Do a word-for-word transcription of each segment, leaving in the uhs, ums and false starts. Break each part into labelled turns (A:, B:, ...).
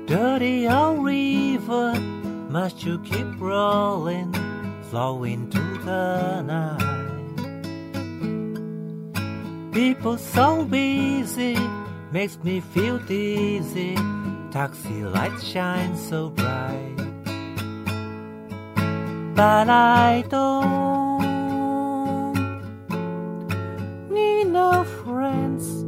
A: Dirty old river, must you keep rolling, flowing to the night? People so busy, makes me feel dizzy. Taxi lights shine so bright, but I don't need no friends.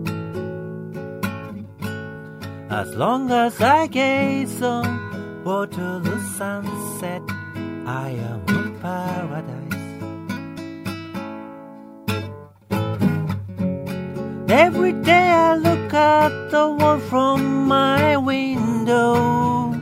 A: As long as I gaze on Waterloo sunset, I am in paradise. Every day I look at the world from my window,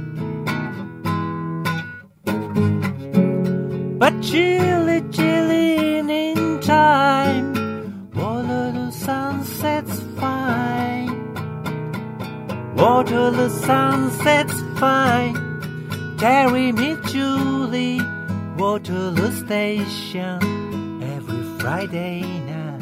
A: but chilly, chilly in time, Waterloo sunset's fine. Waterloo sunset's fine. Carry me, Julie, Waterloo Station every Friday night.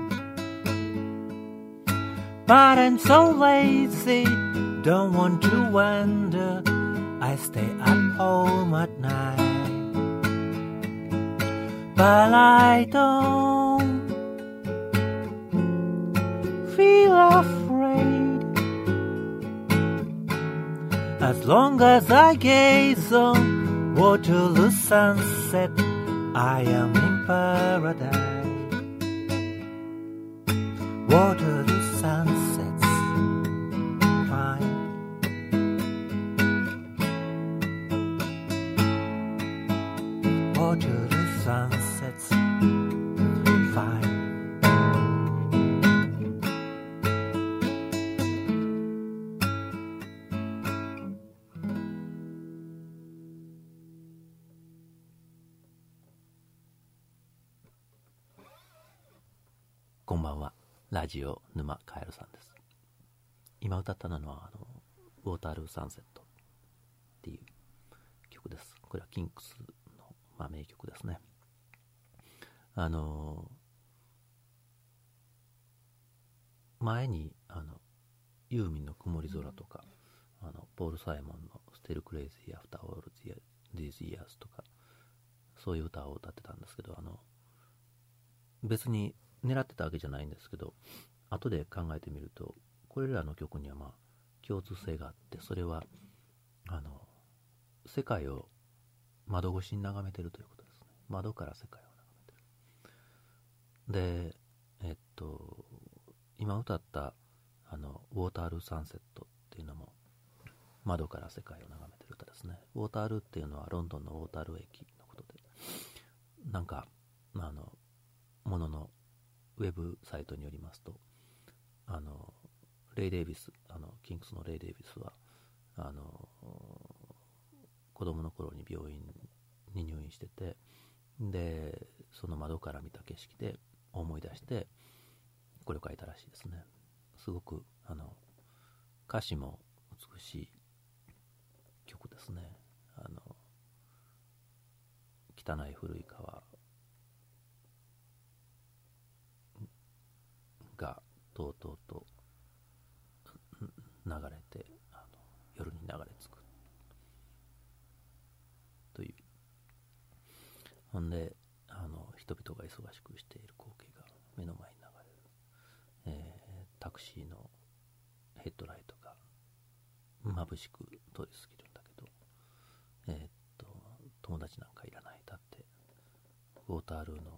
A: But I'm so lazy, don't want to wander. I stay at home at night. But I don't feel afraid. As long as I gaze on Waterloo sunset, I am in paradise. Waterloo sunset's fine. Waterloo sunset's fine.こんばんは。ラジオ沼カエルさんです。今歌ったのはあのウォータールーサンセットっていう曲です。これはキンクスの、まあ、名曲ですね。あの前にあのユーミンの曇り空とか、あのポール・サイモンのステル・クレイジー・アフター・オール・ディーズ・イヤーズとか、そういう歌を歌ってたんですけど、あの別に狙ってたわけじゃないんですけど、後で考えてみると、これらの曲にはまあ共通性があって、それはあの世界を窓越しに眺めてるということですね。窓から世界を眺めてる。で、えっと今歌ったあのウォータールーサンセットっていうのも窓から世界を眺めてる歌ですね。ウォータールーっていうのはロンドンのウォータールー駅のことで、なんかあのもののウェブサイトによりますと、あのレイ・デイビス、あのキングスのレイ・デイビスはあの子供の頃に病院に入院してて、でその窓から見た景色で思い出してこれを書いたらしいですね。すごくあの歌詞も美しい曲ですね。あの汚い古い川がとうとうと流れて、あの夜に流れ着くという、ほんであの人々が忙しくしている光景が目の前に流れる、えー、タクシーのヘッドライトが眩しく通り過ぎるんだけど、えー、っと友達なんかいらない、だってウォータールーの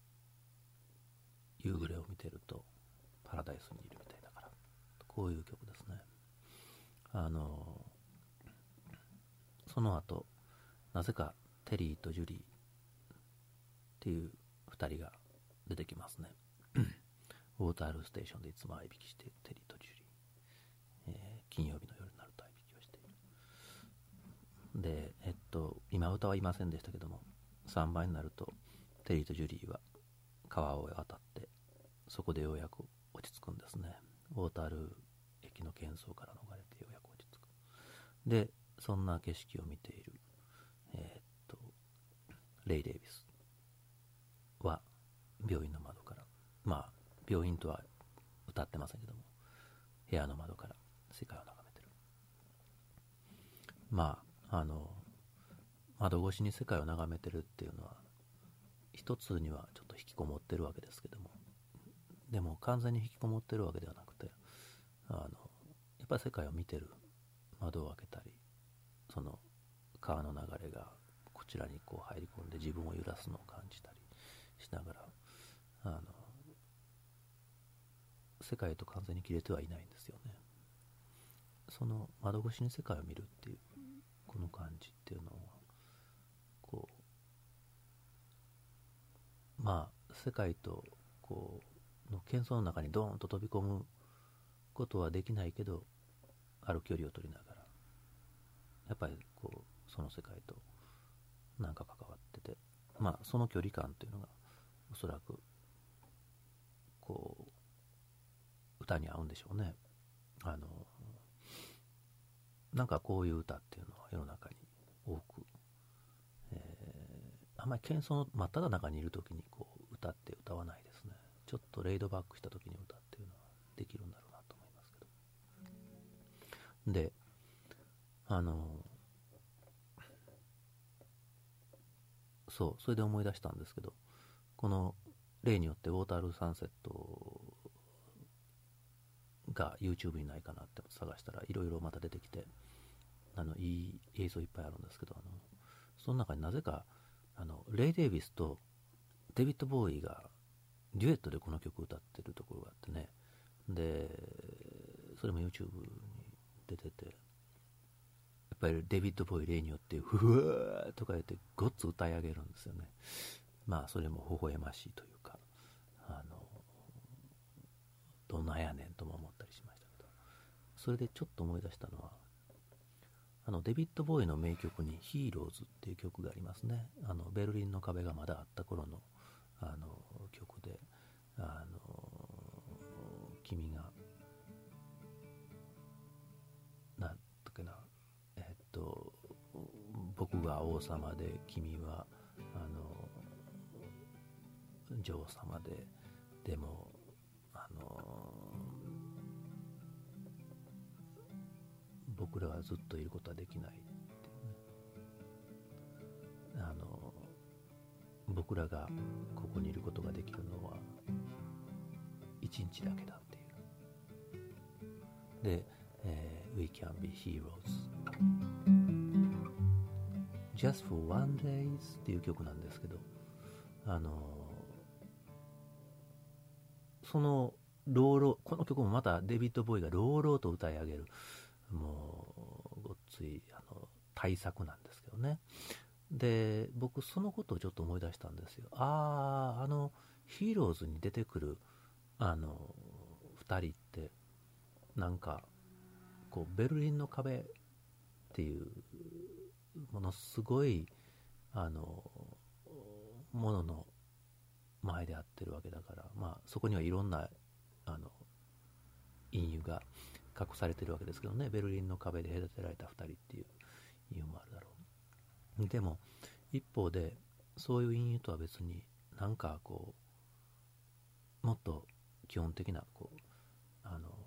A: 夕暮れを見てるとパラダイスにいるみたいだから、こういう曲ですね。あのその後なぜかテリーとジュリーっていうふたりが出てきますね。ウォータールーステーションでいつも合いびきしているテリーとジュリー、えー、金曜日の夜になると合いびきをしている。で、えっと今歌はいませんでしたけども、さんばいになるとテリーとジュリーは川を渡ってそこでようやく落ち着くんですね。ウォータールー駅の喧騒から逃れてようやく落ち着く。で、そんな景色を見ている、えー、っとレイ・デイビスは病院の窓から、まあ病院とは歌ってませんけども、部屋の窓から世界を眺めてる。 まああの窓越しに世界を眺めてるっていうのは一つにはちょっと引きこもってるわけですけども、でも完全に引きこもってるわけではなくて、あのやっぱり世界を見てる、窓を開けたり、その川の流れがこちらにこう入り込んで自分を揺らすのを感じたりしながら、あの世界と完全に切れてはいないんですよね。その窓越しに世界を見るっていうこの感じっていうのは、こうまあ世界とこうの喧騒の中にドーンと飛び込むことはできないけど、ある距離を取りながらやっぱりこうその世界となんか関わってて、まあその距離感というのがおそらくこう歌に合うんでしょうね。あのなんかこういう歌っていうのは世の中に多く、えー、あんまり喧騒の真っ只中にいる時にこう歌って歌わないですね。ちょっとレイドバックした時に歌っていうのはできるんだろうなと思いますけど、であのそうそれで思い出したんですけど、この例によってウォータールーサンセットが YouTube にないかなって探したらいろいろまた出てきて、あのいい映像いっぱいあるんですけど、あのその中になぜかあのレイ・デイビスとデビッド・ボーイがデュエットでこの曲を歌ってるところがあってね、でそれも YouTube に出てて、やっぱりデビッド・ボーイ例によってふわーとか言ってごっつ歌い上げるんですよね。まあそれも微笑ましいというか、あのどんなやねんとも思ったりしましたけど、それでちょっと思い出したのは、あのデビッド・ボーイの名曲にヒーローズっていう曲がありますね。あのベルリンの壁がまだあった頃のあの曲で、あの君がなんだっけな、えっと僕が王様で君はあの女王様で、でもあの僕らはずっといることはできないっていうね、あの僕らがここにいることができるのは一日だけだっていうで、えー、We can be heroes just for one day っていう曲なんですけど、あのその朗々、この曲もまたデビッド・ボーイが朗々と歌い上げる、もうごっついあの大作なんですけどね。で僕そのことをちょっと思い出したんですよ。あああのヒーローズに出てくるあのふたりってなんかこうベルリンの壁っていうものすごいあのものの前でやってるわけだから、まあそこにはいろんなあの隠喩が隠されてるわけですけどね。ベルリンの壁で隔てられたふたりっていう隠喩もあるだろう。でも一方でそういう隠喩とは別になんかこうもっと基本的なこうあの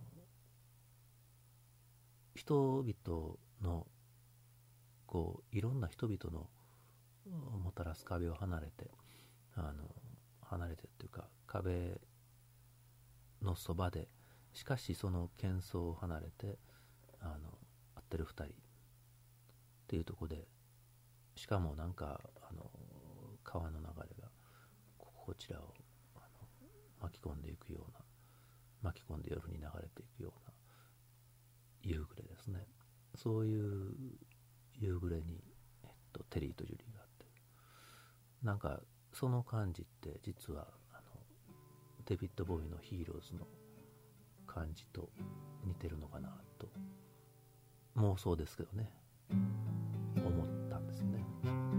A: 人々のこういろんな人々のもたらす壁を離れて、あの離れてっていうか壁のそばで、しかしその喧騒を離れてあの会ってるふたりっていうところで、しかもなんかあの川の流れがこちらをあの巻き込んでいくような、巻き込んで夜に流れていくような夕暮れですね。そういう夕暮れに、えっと、テリーとジュリーがあって、なんかその感じって実はあのデビッド・ボーイのヒーローズの感じと似てるのかなと妄想ですけどね、思ったんですよね。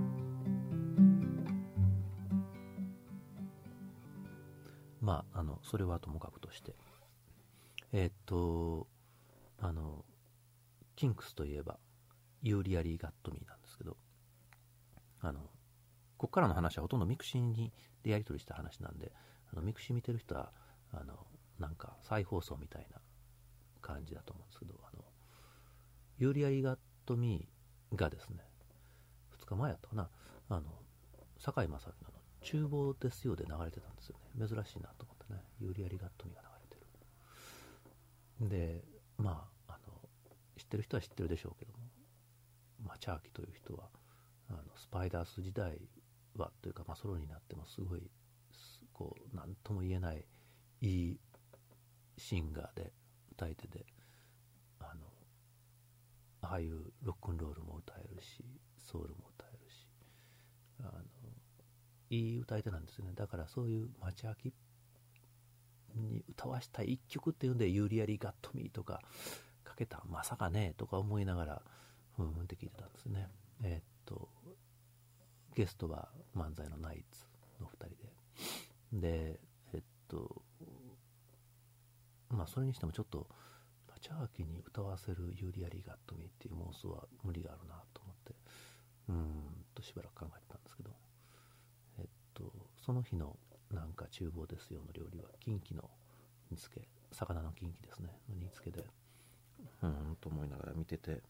A: まああのそれはともかくとして、えー、っとあのキンクスといえばユーリアリー・ガットミーなんですけど、あのここからの話はほとんどミクシーにでやり取りした話なんで、あのミクシー見てる人はあのなんか再放送みたいな感じだと思うんですけど、あのユーリアリー・ガットミがですね、ふつかまえやったかな、あの堺正明の厨房ですよで流れてたんですよね。珍しいなと思ってね、ユーリアリガットミが流れてる。でまあ、あの知ってる人は知ってるでしょうけども、まあ、チャーキという人はあのスパイダース時代はというか、まあ、ソロになってもすごいこう何とも言えないいいシンガーで歌い手で、あのああいうロックンロールも歌えるしソウルも歌えるし、あのいい歌い手なんですよね。だからそういう町明に歌わしたい一曲っていうんでユーリアリガットミーとかかけたまさかねとか思いながらふんふんって聞いてたんですね。えー、っとゲストは漫才のナイツのふたりで、でえっとまあそれにしてもちょっとチャーキに歌わせるユーリアリガットミーっていう妄想は無理があるなと思ってうーんとしばらく考えてたんですけど、えっとその日のなんか厨房ですよの料理はキンキの煮付け、魚のキンキですねの煮付けでうんと思いながら見てて、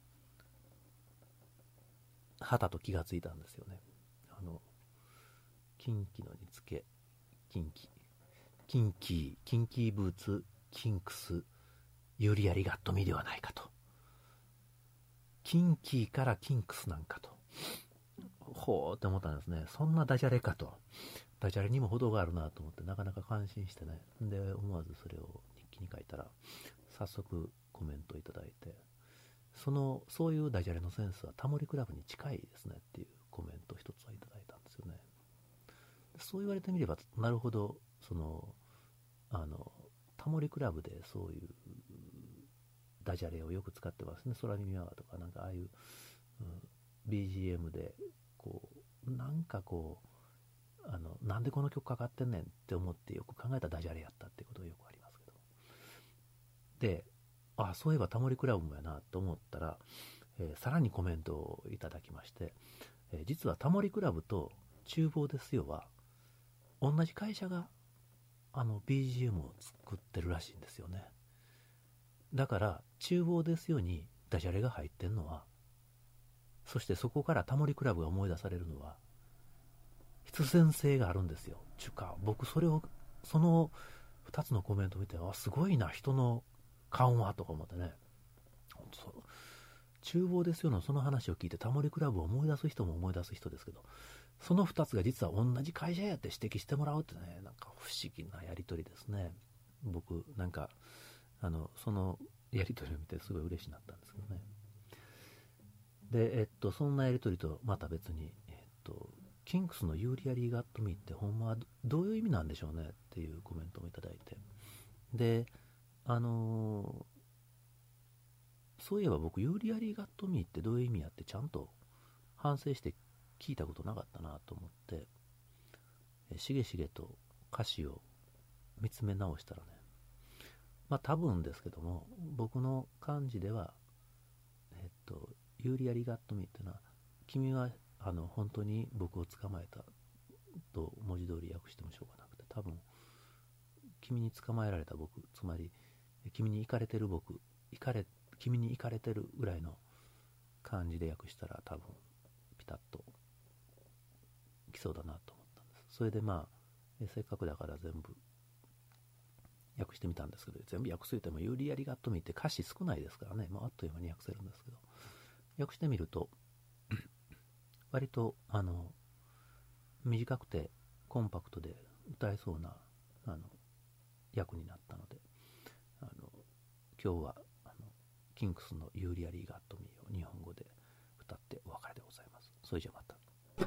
A: はたと気がついたんですよね。あのキンキの煮付け、キンキキンキーキンキーブーツキンクスユーリアリガットミではないかと、キンキーからキンクスなんかと、ほーって思ったんですね。そんなダジャレかと、ダジャレにも程があるなと思ってなかなか感心してね、で思わずそれを日記に書いたら早速コメントいただいて、そのそういうダジャレのセンスはタモリクラブに近いですねっていうコメントを一つはいただいたんですよね。そう言われてみればなるほど、そのあのタモリクラブでそういうダジャレをよく使ってますね。空耳アワーとかなんかああいう、うん、ビージーエム でこうなんかこうあのなんでこの曲かかってんねんって思ってよく考えたダジャレやったってことがよくありますけど、であそういえばタモリクラブもやなと思ったら、えー、さらにコメントをいただきまして、えー、実はタモリクラブと厨房ですよは同じ会社があの ビージーエム を作ってるらしいんですよね。だから厨房ですよにダジャレが入ってんのは、そしてそこからタモリクラブが思い出されるのは必然性があるんですよ。ちゅうか僕それをそのふたつのコメントを見て、あすごいな人の緩和とか思ってね、そう厨房ですよのその話を聞いてタモリクラブを思い出す人も思い出す人ですけど、そのふたつが実は同じ会社やって指摘してもらうってね、なんか不思議なやり取りですね。僕なんかあのそのやり取りを見てすごい嬉しくなったんですけどね。でえっとそんなやり取りとまた別に、えっとキンクスのユーリアリーガットミーってほんまはどういう意味なんでしょうねっていうコメントもいただいて、であのー、そういえば僕ユーリアリーガットミーってどういう意味やってちゃんと反省して聞いたことなかったなと思って、えしげしげと歌詞を見つめ直したらね、まあ多分ですけども僕の漢字ではえっとユーリアリガットミーっていうのは君はあの本当に僕を捕まえたと文字通り訳してもしょうがなくて、多分君に捕まえられた僕、つまり君にイカれてる僕、イカれ君にイカれてるぐらいの漢字で訳したら多分ピタッときそうだなと思ったんです。それでまあせっかくだから全部訳してみたんですけど、全部訳するともユーリアリガットミーって歌詞少ないですからね、まあ、あっという間に訳せるんですけど、訳してみると割とあの短くてコンパクトで歌えそうなあの訳になったので、あの今日はあのキンクスのユーリアリーガットミーを日本語で歌ってお別れでございます。それじゃまた。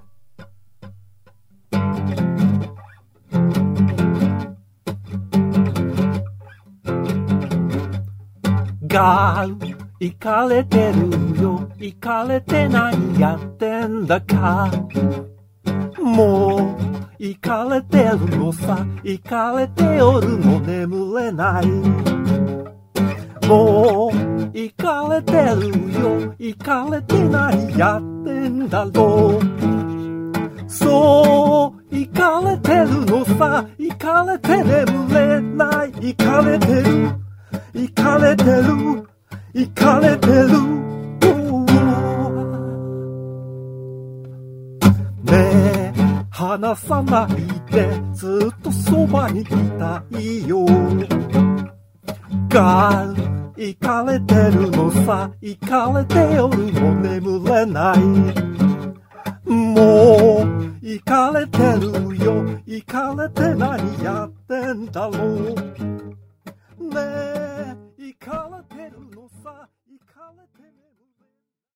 A: がイカれてるよ、イカれて何やってんだか、もうイカれてるのさ、イカれておるの眠れない、もうイカれてるよ、イカれて何やってんだろう、そうイカれてるのさ、イカれて眠れない、イカれてるイカれてるイカれてる
B: ねえ離さないでずっとそばにいたいよがイカれてるのさイカれて夜も眠れないもうイカれてるよイカれて何やってんだろうねえイカれてる